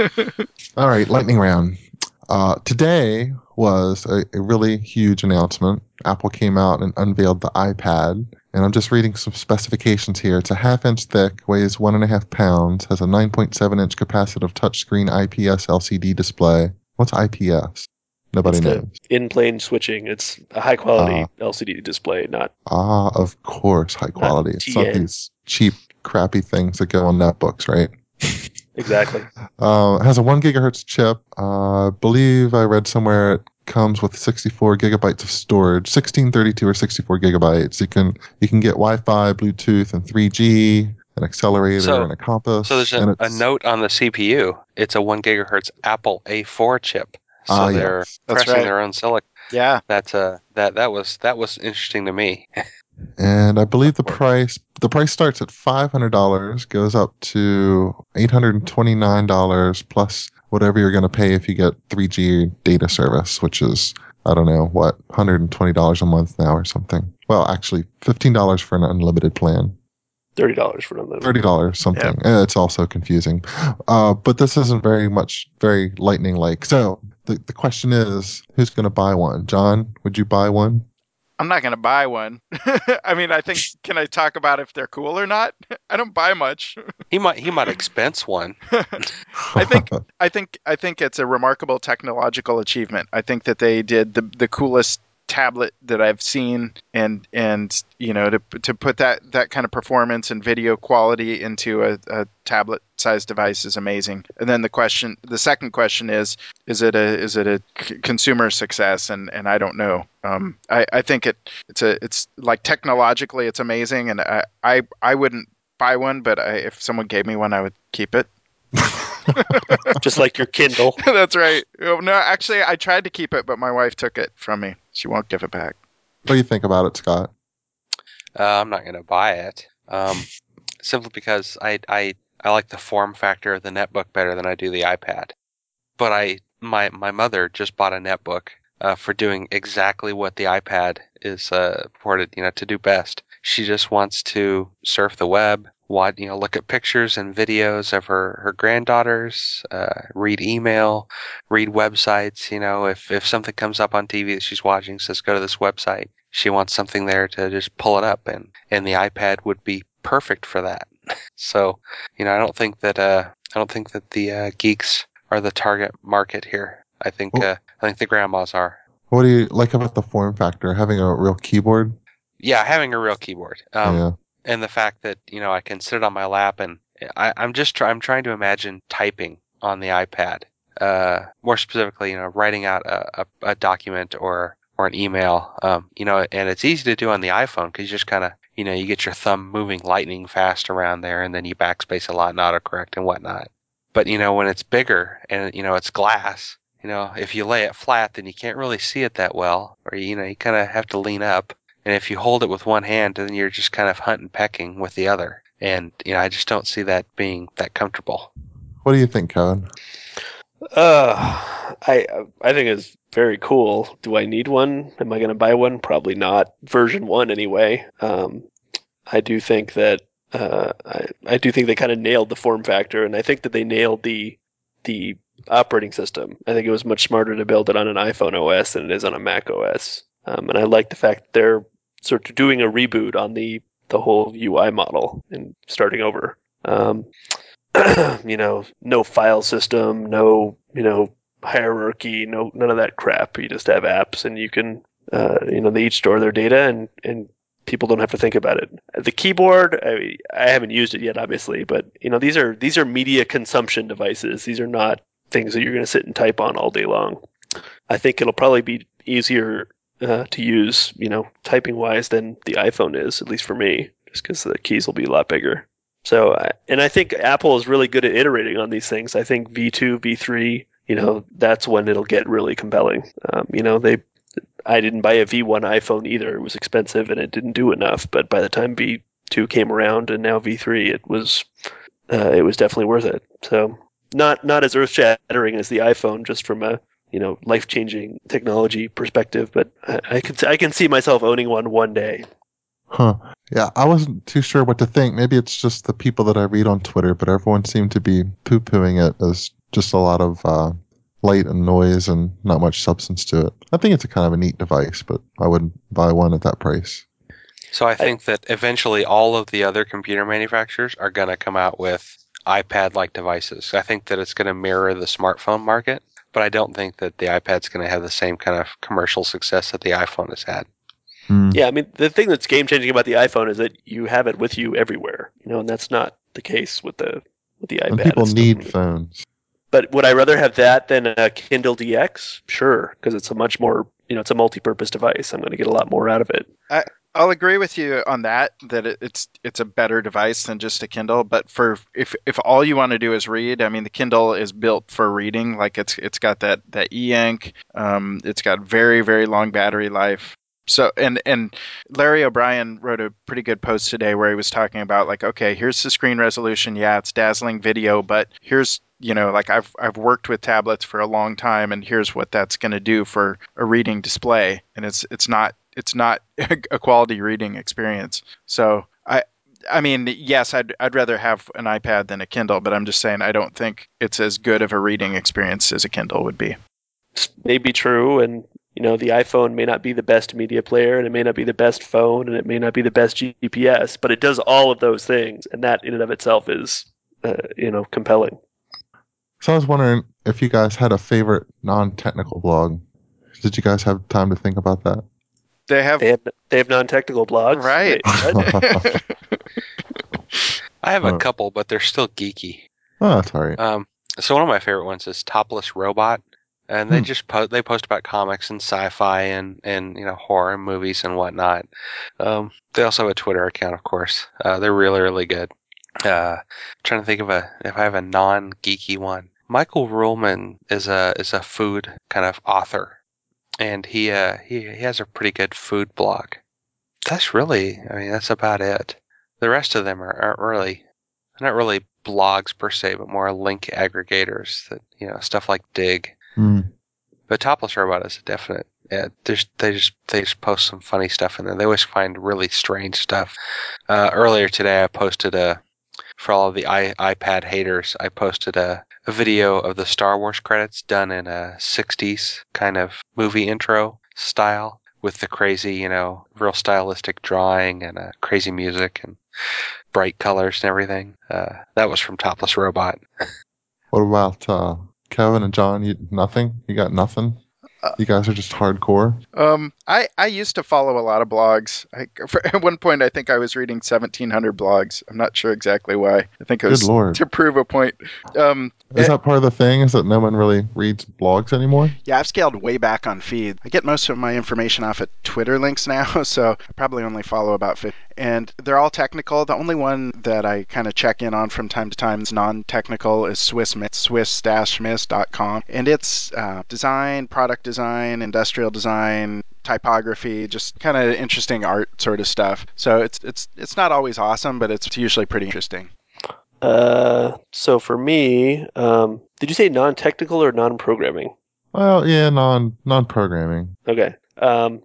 All right, lightning round. Uh, today was a, a really huge announcement. Apple came out and unveiled the iPad, and I'm just reading some specifications here. It's a half inch thick, weighs one and a half pounds, has a nine point seven inch capacitive touchscreen I P S L C D display. What's I P S? Nobody It's knows. the in-plane switching. It's a high-quality Ah. L C D display, not Ah, of course, high quality. It's not T N. these cheap, crappy things that go on netbooks, right? exactly. Uh, it has a one gigahertz chip. Uh, I believe I read somewhere it comes with sixty-four gigabytes of storage, sixteen thirty-two or sixty-four gigabytes. You can you can get Wi-Fi, Bluetooth, and three G, an accelerator, So- and a compass. So there's and a, a it's, note on the C P U. It's a one gigahertz Apple A four chip. So Ah, they're yes. That's pressing right. their own silicon. Yeah. That's uh that that was that was interesting to me. And I believe the Of course. price the price starts at five hundred dollars, goes up to eight hundred and twenty nine dollars plus whatever you're going to pay if you get three G data service, which is I don't know what one hundred and twenty dollars a month now or something. Well, actually, fifteen dollars for an unlimited plan. Thirty dollars for them. Thirty dollars something. Eh, It's also confusing, uh, but this isn't very much very lightning like. So the the question is, who's going to buy one? John, would you buy one? I'm not going to buy one. I mean, I think, can I talk about if they're cool or not? I don't buy much. He might he might expense one. I think I think I think it's a remarkable technological achievement. I think that they did the the coolest tablet that I've seen, and and you know to to put that that kind of performance and video quality into a, a tablet sized device is amazing. And then the question, the second question is, is it a is it a c- consumer success? And and I don't know. Um, I I think it it's a it's like technologically it's amazing, and I I, I wouldn't buy one, but I, if someone gave me one, I would keep it. Just like your Kindle. That's right. Oh, no, actually, I tried to keep it, but my wife took it from me. She won't give it back. What do you think about it, Scott? Uh, I'm not going to buy it. Um, simply because I I I like the form factor of the netbook better than I do the iPad. But I my my mother just bought a netbook uh, for doing exactly what the iPad is uh, purported, you know, to do best. She just wants to surf the web, what you know, look at pictures and videos of her her granddaughters, uh, read email, read websites. You know, if if something comes up on T V that she's watching, says go to this website, she wants something there to just pull it up, and and the iPad would be perfect for that. So, you know, I don't think that uh, I don't think that the uh, geeks are the target market here. I think Well- uh, I think the grandmas are. What do you like about the form factor? Having a real keyboard? Yeah, having a real keyboard. Um, yeah. and the fact that you know I can sit it on my lap, and I, I'm just try, I'm trying to imagine typing on the iPad. Uh, more specifically, you know, writing out a, a, a document or or an email. Um, you know, and it's easy to do on the iPhone because you just kind of you know you get your thumb moving lightning fast around there, and then you backspace a lot and autocorrect and whatnot. But you know, when it's bigger and you know it's glass, you know, if you lay it flat, then you can't really see it that well, or you know, you kind of have to lean up. And if you hold it with one hand, then you're just kind of hunting pecking with the other. And, you know, I just don't see that being that comfortable. What do you think, Kevin? Uh, I I think it's very cool. Do I need one? Am I going to buy one? Probably not. Version one, anyway. Um, I do think that uh, I I do think they kind of nailed the form factor, and I think that they nailed the the operating system. I think it was much smarter to build it on an iPhone O S than it is on a Mac O S. Um, and I like the fact that they're sort of doing a reboot on the the whole U I model and starting over. Um, you know, no file system, no you know hierarchy, no none of that crap. You just have apps, and you can uh, you know they each store their data, and and people don't have to think about it. The keyboard, I, I haven't used it yet, obviously, but you know these are these are media consumption devices. These are not things that you're going to sit and type on all day long. I think it'll probably be easier uh, to use, you know, typing wise than the iPhone is, at least for me, just because the keys will be a lot bigger. So, and I think Apple is really good at iterating on these things. I think V two, V three, you know, that's when it'll get really compelling. Um, you know, they, I didn't buy a V one iPhone either. It was expensive and it didn't do enough. But by the time V two came around and now V three, it was, uh, it was definitely worth it. So, not not as earth shattering as the iPhone, just from a you know life changing technology perspective. But I, I can I can see myself owning one one day. Huh. Yeah, I wasn't too sure what to think. Maybe it's just the people that I read on Twitter, but everyone seemed to be poo-pooing it as just a lot of uh, light and noise and not much substance to it. I think it's a kind of a neat device, but I wouldn't buy one at that price. So I think I, that eventually all of the other computer manufacturers are going to come out with iPad-like devices. I think that it's going to mirror the smartphone market, but I don't think that the iPad's going to have the same kind of commercial success that the iPhone has had. Hmm. Yeah, I mean, the thing that's game changing about the iPhone is that you have it with you everywhere, you know, and that's not the case with the with the iPad. And people It's need still, phones. But would I rather have that than a Kindle D X? Sure, because it's a much more, you know, it's a multi-purpose device. I'm going to get a lot more out of it. I, I'll agree with you on that, that it, it's it's a better device than just a Kindle. But for if if all you want to do is read, I mean, the Kindle is built for reading. Like it's it's got that that e-ink. Um, it's got very very long battery life. So and and Larry O'Brien wrote a pretty good post today where he was talking about like, okay, here's the screen resolution. Yeah, it's dazzling video, but here's you know like I've I've worked with tablets for a long time, and here's what that's going to do for a reading display, and it's it's not it's not a quality reading experience. So I I mean, yes, I'd I'd rather have an iPad than a Kindle, but I'm just saying I don't think it's as good of a reading experience as a Kindle would be. This may be true, and you know, the iPhone may not be the best media player, and it may not be the best phone, and it may not be the best G P S, but it does all of those things, and that in and of itself is, uh, you know, compelling. So I was wondering if you guys had a favorite non-technical blog. Did you guys have time to think about that? They have they have they have non-technical blogs, right? Wait, I have a Oh. couple, but they're still geeky. Oh, that's all right. Um, so one of my favorite ones is Topless Robot, and they Hmm. just po- they post about comics and sci-fi and, and you know horror movies and whatnot. Um, they also have a Twitter account, of course. Uh, they're really really good. Uh, trying to think of a if I have a non-geeky one. Michael Ruhlman is a is a food kind of author, and he uh he he has a pretty good food blog. That's really, I mean, that's about it. The rest of them are, aren't really, not really blogs per se, but more link aggregators that, you know, stuff like Dig. Hmm. But Topless Robot is a definite. Yeah, there's, they just they just post some funny stuff in there. They always find really strange stuff. Uh, earlier today, I posted a for all of the I, iPad haters. I posted a, a video of the Star Wars credits done in a sixties kind of movie intro style, with the crazy, you know, real stylistic drawing and uh, crazy music and bright colors and everything. Uh, that was from Topless Robot. What about uh, Kevin and John? You nothing? You got nothing? Uh, You guys are just hardcore. Um, I, I used to follow a lot of blogs. I, for, at one point, I think I was reading seventeen hundred blogs. I'm not sure exactly why. I think it Good was lord. to prove a point. Um, Is it- that part of the thing? Is that no one really reads blogs anymore? yeah, I've scaled way back on feed. I get most of my information off at Twitter links now, so I probably only follow about fifty. And they're all technical. The only one that I kind of check in on from time to time is non-technical is Swiss Swiss Miss dot com, and it's uh, design, product design, industrial design, typography, just kind of interesting art sort of stuff. So it's it's it's not always awesome, but it's usually pretty interesting. Uh, so for me, um, did you say non-technical or non-programming? Well, yeah, non non programming. Okay. Um,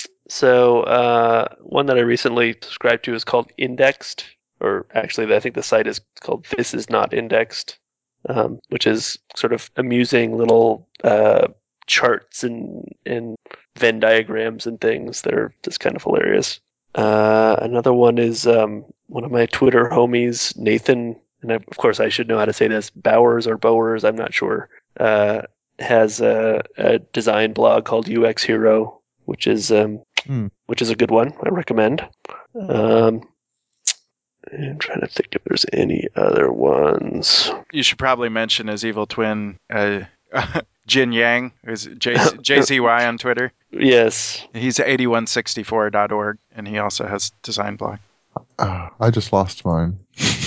so uh, one that I recently subscribed to is called Indexed, or actually, I think the site is called This Is Not Indexed. um, which is sort of amusing little uh, charts and, and Venn diagrams and things that are just kind of hilarious. Uh, another one is um, one of my Twitter homies, Nathan, and I, of course I should know how to say this, Bowers or Bowers, I'm not sure, uh, has a, a design blog called U X Hero, which is um, Hmm. which is a good one. I recommend. Um, I'm trying to think if there's any other ones. You should probably mention his evil twin, uh, Jin Yang, who's J Z Y on Twitter. Yes. He's eighty-one sixty-four dot org, and he also has design blog. Uh, I just lost mine.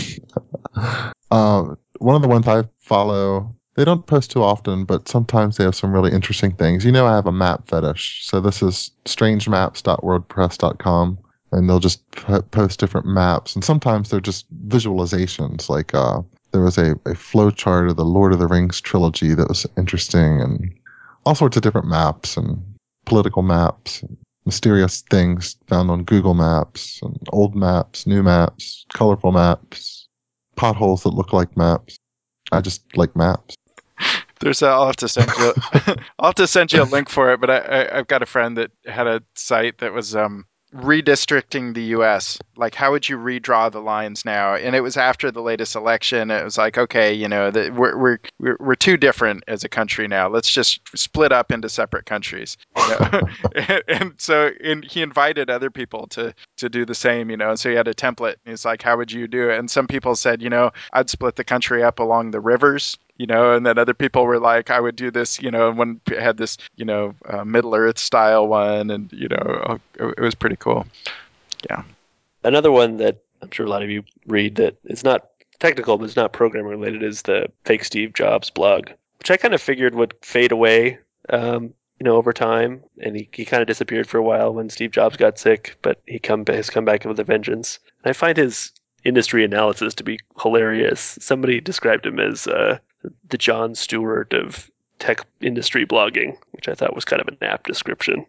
um, one of the ones I follow, they don't post too often, but sometimes they have some really interesting things. You know, I have a map fetish. So this is strange maps dot wordpress dot com, and they'll just p- post different maps. And sometimes they're just visualizations. Like uh, there was a, a flow chart of the Lord of the Rings trilogy that was interesting, and all sorts of different maps and political maps. And mysterious things found on Google Maps, and old maps, new maps, colorful maps, potholes that look like maps. I just like maps. There's a, I'll have to send you. I'll have to send you a link for it. But I, I, I've got a friend that had a site that was um, redistricting the U S. Like, how would you redraw the lines now? And it was after the latest election. It was like, okay, you know, the, we're we're we're we're too different as a country now. Let's just split up into separate countries. You know? and, and so, and he invited other people to to do the same. You know, so he had a template. And he's like, how would you do it? And some people said, you know, I'd split the country up along the rivers. You know, and then other people were like, I would do this, you know, and one had this, you know, uh, Middle Earth style one, and, you know, it was pretty cool. Yeah. Another one that I'm sure a lot of you read that is not technical, but it's not programming related, is the Fake Steve Jobs blog, which I kind of figured would fade away, um, you know, over time. And he, he kind of disappeared for a while when Steve Jobs got sick, but he come has come back with a vengeance. And I find his industry analysis to be hilarious. Somebody described him as uh, the Jon Stewart of tech industry blogging, which I thought was kind of an apt description.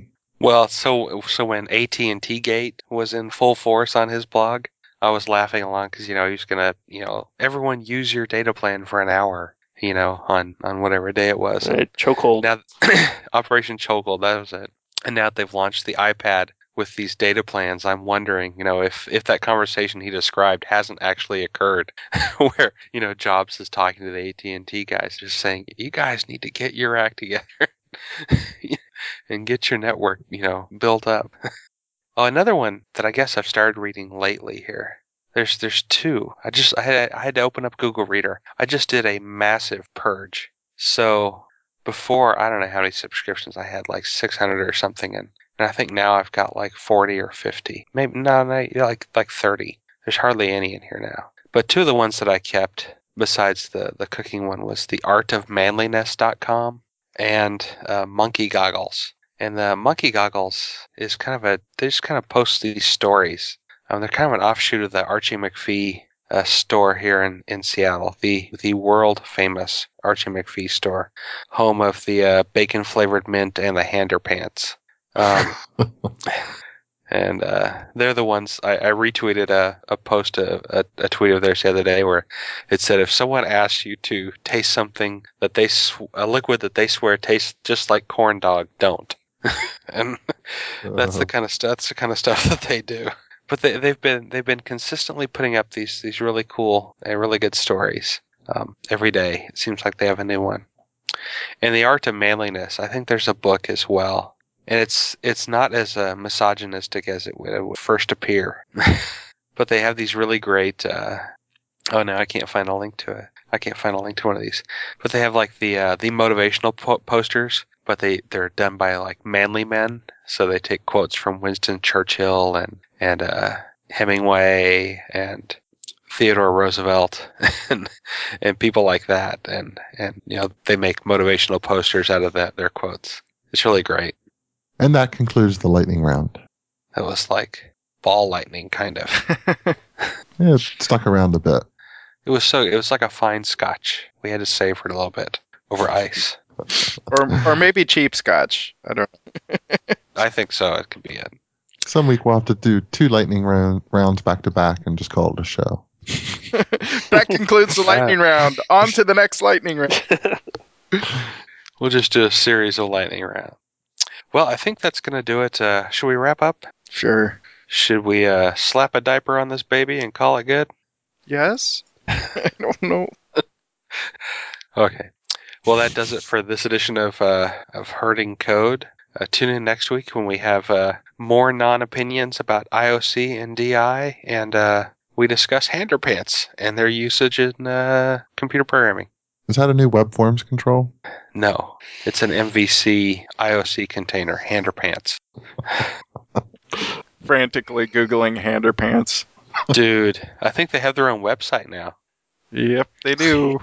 Well, so so when A T and T Gate was in full force on his blog, I was laughing along because, you know, he was going to, you know, everyone use your data plan for an hour, you know, on, on whatever day it was. Right, chokehold. Now, Operation Chokehold, that was it. And now that they've launched the iPad with these data plans, I'm wondering, you know, if, if that conversation he described hasn't actually occurred, where, you know, Jobs is talking to the A T and T guys, just saying, you guys need to get your act together and get your network, you know, built up. Oh, another one that I guess I've started reading lately here. There's there's two. I just I had I had to open up Google Reader. I just did a massive purge. So before, I don't know how many subscriptions I had, like six hundred or something, and, and I think now I've got like forty or fifty. Maybe no, no, like like thirty. There's hardly any in here now. But two of the ones that I kept, besides the the cooking one, was the art of manliness dot com and uh, Monkey Goggles. And the Monkey Goggles is kind of a, they just kind of post these stories. Um, they're kind of an offshoot of the Archie McPhee uh, store here in, in Seattle, the the world famous Archie McPhee store, home of the uh, bacon flavored mint and the Hander pants. Um, and uh, they're the ones, I, I retweeted a, a post, a, a, a tweet of theirs the other day where it said, if someone asks you to taste something that they, sw- a liquid that they swear tastes just like corn dog, don't. And that's Uh, the kind of stuff. That's the kind of stuff that they do. But they, they've been they've been consistently putting up these these really cool and really good stories um, every day. It seems like they have a new one. And the art of manliness, I think there's a book as well, and it's it's not as uh, misogynistic as it would, it would first appear. But they have these really great. Uh, oh no, I can't find a link to it. I can't find a link to one of these. But they have like the uh, the motivational po- posters. But they, they're done by like manly men, so they take quotes from Winston Churchill and and uh, Hemingway and Theodore Roosevelt and and people like that, and and you know they make motivational posters out of that their quotes. It's really great. and that concludes the lightning round. It was like ball lightning, kind of. Yeah, it stuck around a bit. It was so it was like a fine scotch. We had to savor it a little bit over ice. or or maybe cheap scotch. I don't know. I think so. It could be it. Some week we'll have to do two lightning round, rounds back to back and just call it a show. That concludes the lightning round. On to the next lightning round. We'll just do a series of lightning round. Well, I think that's going to do it. Uh, should we wrap up? Sure. Should we uh, slap a diaper on this baby and call it good? Yes? I don't know. Okay. Well, that does it for this edition of uh, of Herding Code. Uh, tune in next week when we have uh, more non-opinions about I O C and D I, and uh, we discuss Handerpants and their usage in uh, computer programming. Is that a new web forms control? No, it's an M V C I O C container, Handerpants. Frantically Googling Handerpants. Dude, I think they have their own website now. Yep, they do.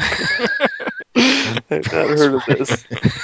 I've not heard of this.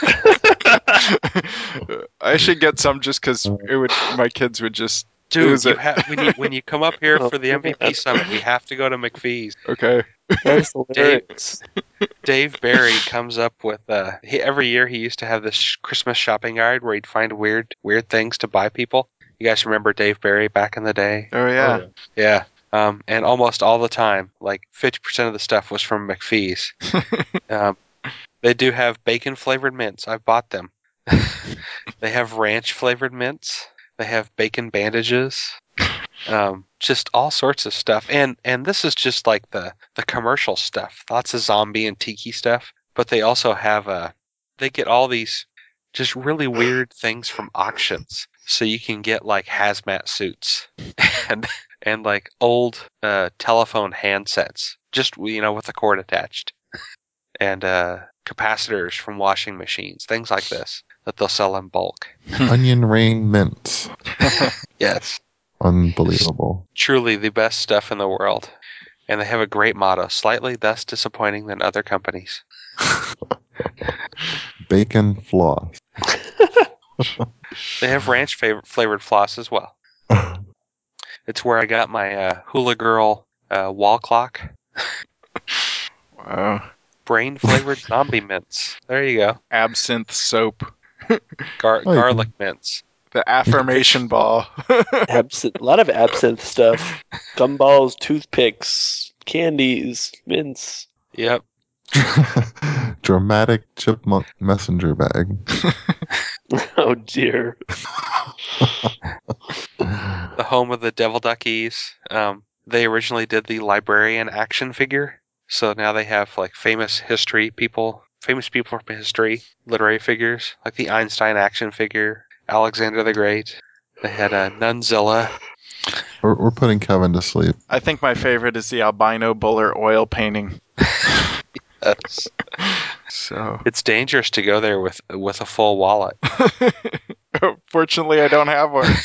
I should get some just because it would. My kids would just. Dude, Is you it? ha- when, you, when you come up here Oh, for the M V P man. Summit, we have to go to McPhee's. Okay. That's hilarious. Dave Barry comes up with uh, he, every year he used to have this sh- Christmas shopping guide where he'd find weird weird things to buy people. You guys remember Dave Barry back in the day? Oh yeah. Oh, yeah. Yeah. Um, and almost all the time, like fifty percent of the stuff was from McPhee's. um, they do have bacon flavored mints. I've bought them. They have ranch flavored mints. They have bacon bandages. Um, just all sorts of stuff. And and this is just like the, the commercial stuff. Lots of zombie and tiki stuff. But they also have uh they get all these just really weird things from auctions. So you can get like hazmat suits and and like old uh, telephone handsets, just you know with a cord attached, and uh, capacitors from washing machines, things like this that they'll sell in bulk. Onion rain mints. Yes, Unbelievable. truly the best stuff in the world. And they have a great motto: slightly less disappointing than other companies. Bacon floss. They have ranch fav- flavored floss as well. It's where I got my uh, Hula Girl uh, wall clock. Wow. Brain flavored zombie mints. There you go. Absinthe soap. Gar- Oh, you garlic mints. The affirmation ball. Absinthe, a lot of absinthe stuff. Gumballs, toothpicks, candies, mints. Yep. Dramatic chipmunk messenger bag. Oh dear. The home of the Devil Duckies. Um, they originally did the librarian action figure, so now they have like famous history people, famous people from history, literary figures, like the Einstein action figure, Alexander the Great. They had a Nunzilla. We're, we're putting Kevin to sleep. I think my favorite is the albino buller oil painting. Yes. So. It's dangerous to go there with with a full wallet. Fortunately, I don't have one.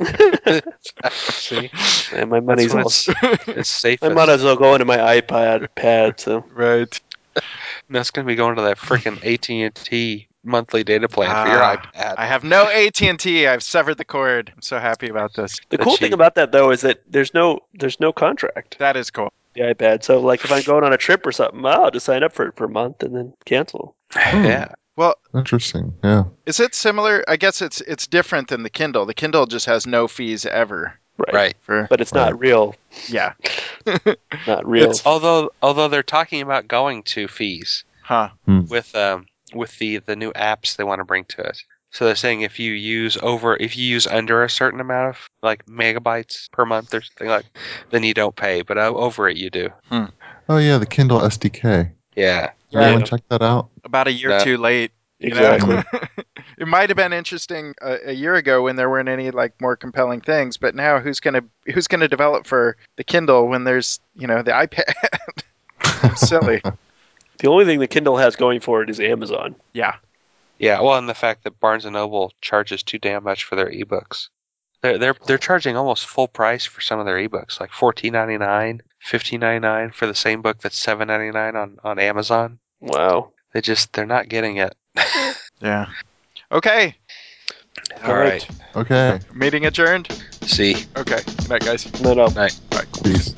See, And my money's all. it's, it's safest. I might as well go into my iPad pad. So Right. That's going to be going to that freaking A T and T monthly data plan for your Ah, iPad. I have no A T and T. I've severed the cord. I'm so happy about this. the But cool you- thing about that though is that there's no there's no contract. That is cool. The iPad. So like if I'm going on a trip or something, I'll just sign up for it for a month and then cancel. Yeah. Well, Interesting. Yeah. is it similar? I guess it's it's different than the Kindle. The Kindle just has no fees ever. Right. Right. For But it's not Right. real. yeah, Not real. It's- Although although they're talking about going to fees huh? with um with the the new apps they want to bring to it. So they're saying if you use over if you use under a certain amount of like megabytes per month or something like, then you don't pay, but uh, over it you do. Oh yeah, the Kindle S D K. Yeah. Yeah. Anyone check that out? About a year No. too late. you know? Exactly. It might have been interesting a, a year ago when there weren't any like more compelling things, but now who's gonna who's gonna develop for the Kindle when there's you know the iPad? Silly. The only thing the Kindle has going for it is Amazon. Yeah. Yeah, well, and the fact that Barnes and Noble charges too damn much for their ebooks. They're they're they're charging almost full price for some of their ebooks, like fourteen ninety nine, fifteen ninety nine for the same book that's seven ninety nine on, on Amazon. Wow. They just they're not getting it. Yeah. Okay. All right. Okay. Meeting adjourned. See. Okay. Good night, guys. No, no. All right. Cool. Peace.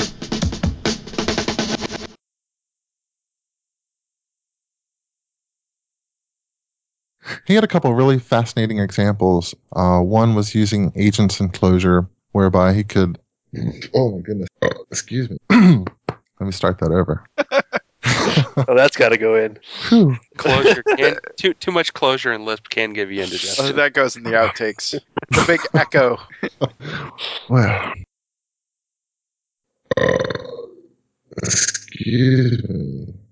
He had a couple of really fascinating examples. Uh, one was using agents enclosure, whereby he could. Oh my goodness! Oh, excuse me. Let me start that over. Oh, that's got to go in. Whew. Closure can too too much closure and lisp can give you Oh, indigestion. that goes in the outtakes. The big echo. Well, excuse me.